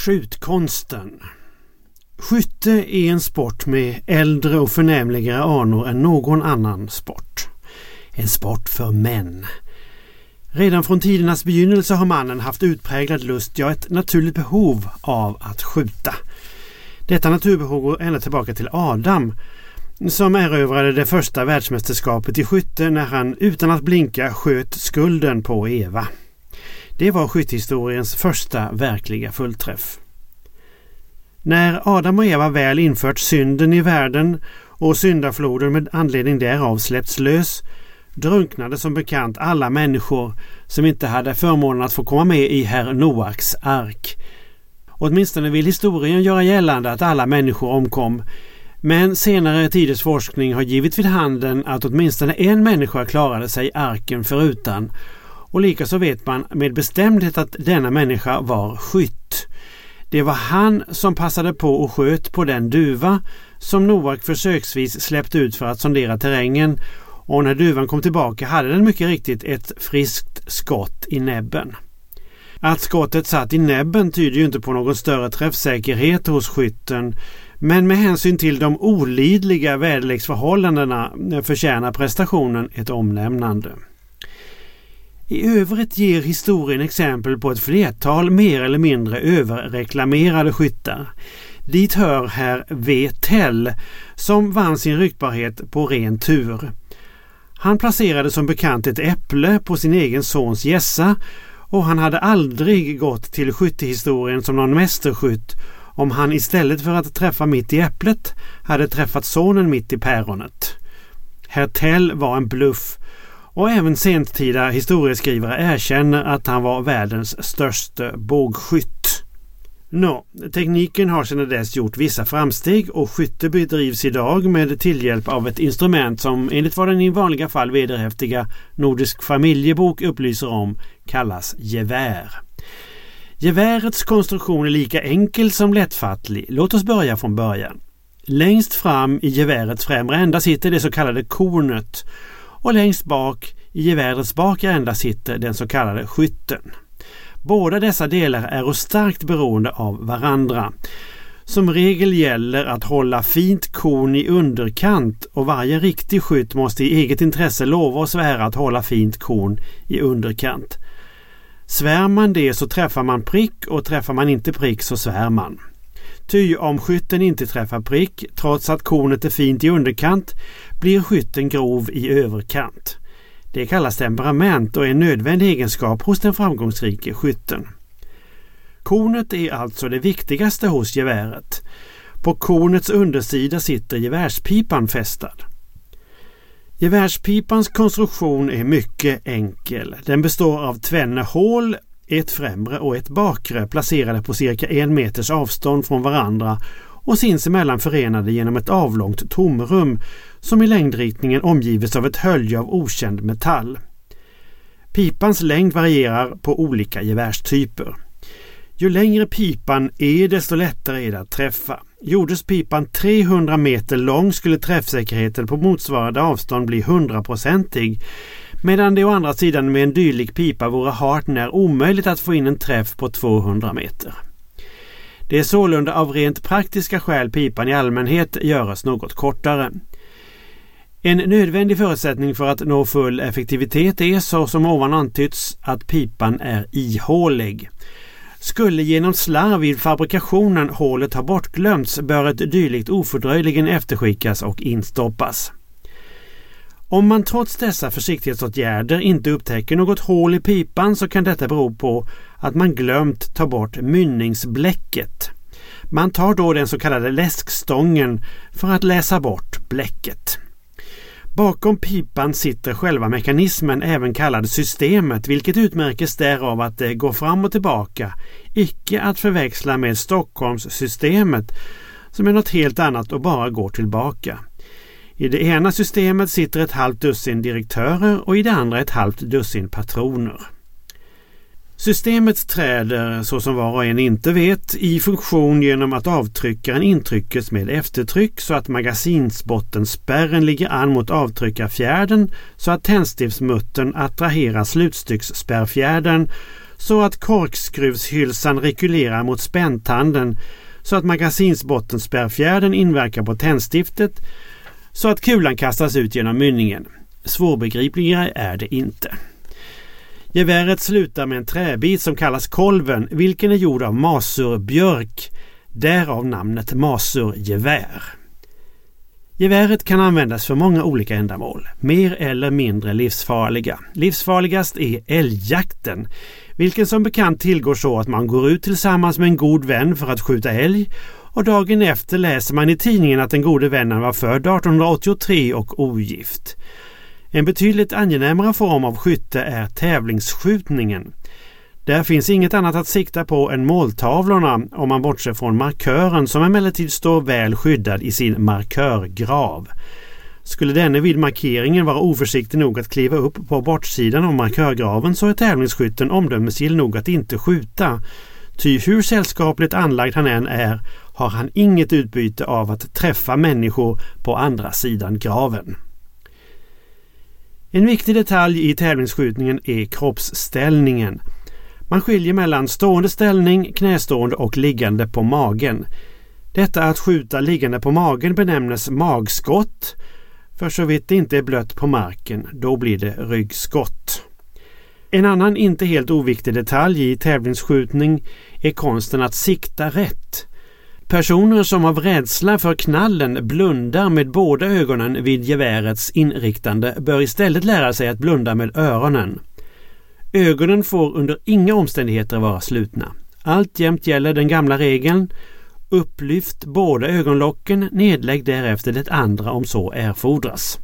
Skjutkonsten. Skytte är en sport med äldre och förnämligare anor än någon annan sport. En sport för män. Redan från tidernas begynnelse har mannen haft utpräglad lust, ja ett naturligt behov av att skjuta. Detta naturbehov går ända tillbaka till Adam, som erövrade det första världsmästerskapet i skytte när han utan att blinka sköt skulden på Eva. Det var skyttehistoriens första verkliga fullträff. När Adam och Eva väl infört synden i världen och syndafloden med anledning därav släppts lös, drunknade som bekant alla människor som inte hade förmånen att få komma med i herr Noaks ark. Åtminstone vill historien göra gällande att alla människor omkom, men senare tiders forskning har givit vid handen att åtminstone en människa klarade sig arken förutan, och likaså vet man med bestämdhet att denna människa var skytt. Det var han som passade på och sköt på den duva som Noak försöksvis släppte ut för att sondera terrängen, och när duvan kom tillbaka hade den mycket riktigt ett friskt skott i näbben. Att skottet satt i näbben tyder ju inte på någon större träffsäkerhet hos skytten, men med hänsyn till de olidliga väderleksförhållandena förtjänar prestationen ett omnämnande. I övrigt ger historien exempel på ett flertal mer eller mindre överreklamerade skyttar. Dit hör herr V. Tell som vann sin ryktbarhet på ren tur. Han placerade som bekant ett äpple på sin egen sons gässa, och han hade aldrig gått till skyttehistorien som någon mästerskytt om han istället för att träffa mitt i äpplet hade träffat sonen mitt i päronet. Herr Tell var en bluff, och även sentida historieskrivare erkänner att han var världens största bågskytt. Tekniken har sedan dess gjort vissa framsteg, och skytte bedrivs idag med tillhjälp av ett instrument som enligt vad den i vanliga fall vederhäftiga Nordisk familjebok upplyser om kallas gevär. Gevärets konstruktion är lika enkel som lättfattlig. Låt oss börja från början. Längst fram i gevärets främre ända sitter det så kallade kornet, och längst bak i gevärets bakre ända sitter den så kallade skytten. Båda dessa delar är starkt beroende av varandra. Som regel gäller att hålla fint korn i underkant, och varje riktig skytt måste i eget intresse lova och svära att hålla fint korn i underkant. Svär man det så träffar man prick, och träffar man inte prick så svär man. Ty om skytten inte träffar prick, trots att kornet är fint i underkant, blir skytten grov i överkant. Det kallas temperament och är en nödvändig egenskap hos den framgångsrike skytten. Kornet är alltså det viktigaste hos geväret. På kornets undersida sitter gevärspipan fästad. Gevärspipans konstruktion är mycket enkel. Den består av tvenne hål, ett främre och ett bakre, placerade på cirka 1 meters avstånd från varandra och sinsemellan förenade genom ett avlångt tomrum som i längdriktningen omgives av ett hölje av okänd metall. Pipans längd varierar på olika gevärstyper. Ju längre pipan är, desto lättare är det att träffa. Gjordes pipan 300 meter lång skulle träffsäkerheten på motsvarande avstånd bli 100-procentig, medan det å andra sidan med en dylik pipa vore hart när omöjligt att få in en träff på 200 meter. Det är sålunda av rent praktiska skäl pipan i allmänhet görs något kortare. En nödvändig förutsättning för att nå full effektivitet är, så som ovan antytts, att pipan är ihålig. Skulle genom slarv vid fabrikationen hålet ha bortglömts, bör ett dylikt ofördröjligen efterskickas och instoppas. Om man trots dessa försiktighetsåtgärder inte upptäcker något hål i pipan, så kan detta bero på att man glömt ta bort mynningsbläcket. Man tar då den så kallade läskstången för att läsa bort bläcket. Bakom pipan sitter själva mekanismen, även kallad systemet, vilket utmärkes därav att det går fram och tillbaka, icke att förväxla med Stockholmssystemet som är något helt annat och bara går tillbaka. I det ena systemet sitter ett halvt dussin direktörer och i det andra ett halvt dussin patroner. Systemet träder, så som var och en inte vet, i funktion genom att avtryckaren intryckes med eftertryck så att magasinsbottenspärren ligger an mot avtryckarfjärden så att tändstiftsmuttern attraherar slutstycksspärrfjärden så att korkskruvshylsan rekylerar mot späntanden, så att magasinsbottenspärrfjärden inverkar på tändstiftet, så att kulan kastas ut genom mynningen. Svårbegripligare är det inte. Geväret slutar med en träbit som kallas kolven, vilken är gjord av masurbjörk, därav namnet masurgevär. Geväret kan användas för många olika ändamål, mer eller mindre livsfarliga. Livsfarligast är älgjakten, vilken som bekant tillgår så att man går ut tillsammans med en god vän för att skjuta älg, och dagen efter läser man i tidningen att den gode vännen var född 1883 och ogift. En betydligt angenämare form av skytte är tävlingsskjutningen. Där finns inget annat att sikta på än måltavlorna, om man bortser från markören som emellertid står väl skyddad i sin markörgrav. Skulle denne vid markeringen vara oförsiktig nog att kliva upp på bortsidan av markörgraven, så är tävlingsskytten omdömesgill nog att inte skjuta. Ty hur sällskapligt anlagd han än är, har han inget utbyte av att träffa människor på andra sidan graven. En viktig detalj i tävlingsskjutningen är kroppsställningen. Man skiljer mellan stående ställning, knästående och liggande på magen. Detta att skjuta liggande på magen benämnes magskott, för så vitt det inte är blött på marken, då blir det ryggskott. En annan inte helt oviktig detalj i tävlingsskjutning är konsten att sikta rätt. Personer som av rädsla för knallen blundar med båda ögonen vid gevärets inriktande bör istället lära sig att blunda med öronen. Ögonen får under inga omständigheter vara slutna. Alltjämt gäller den gamla regeln: upplyft båda ögonlocken, nedlägg därefter det andra om så erfordras.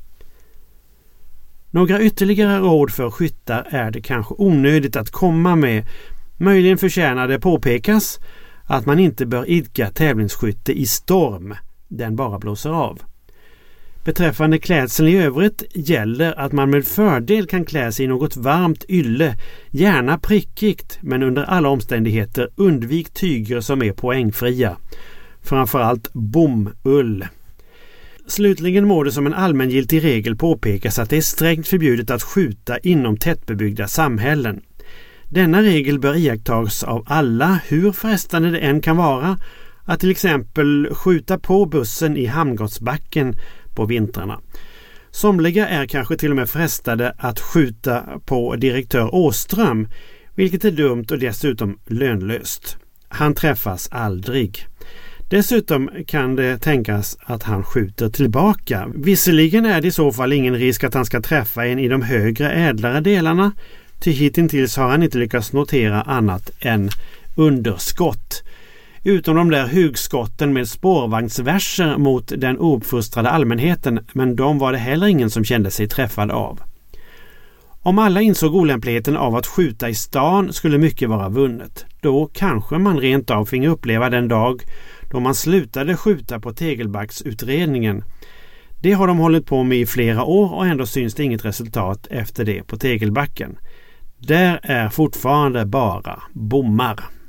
Några ytterligare råd för skyttar är det kanske onödigt att komma med. Möjligen förtjänar det påpekas att man inte bör idka tävlingsskytte i storm, den bara blåser av. Beträffande klädseln i övrigt gäller att man med fördel kan klä sig i något varmt ylle, gärna prickigt, men under alla omständigheter undvik tyger som är poängfria. Framförallt bomull. Slutligen må det som en allmängiltig regel påpekas att det är strängt förbjudet att skjuta inom tättbebyggda samhällen. Denna regel bör iakttas av alla, hur frestande det än kan vara att till exempel skjuta på bussen i Hamngotsbacken på vintrarna. Somliga är kanske till och med frestade att skjuta på direktör Åström, vilket är dumt och dessutom lönlöst. Han träffas aldrig. Dessutom kan det tänkas att han skjuter tillbaka. Visserligen är det i så fall ingen risk att han ska träffa en i de högre, ädlare delarna, till hittills har han inte lyckats notera annat än underskott. Utom de där hugskotten med spårvagnsverser mot den ouppfostrade allmänheten, men de var det heller ingen som kände sig träffad av. Om alla insåg olämpligheten av att skjuta i stan skulle mycket vara vunnet. Då kanske man rent av finge uppleva den dag då man slutade skjuta på Tegelbacksutredningen. Det har de hållit på med i flera år och ändå syns det inget resultat efter det på Tegelbacken. Där är fortfarande bara bommar.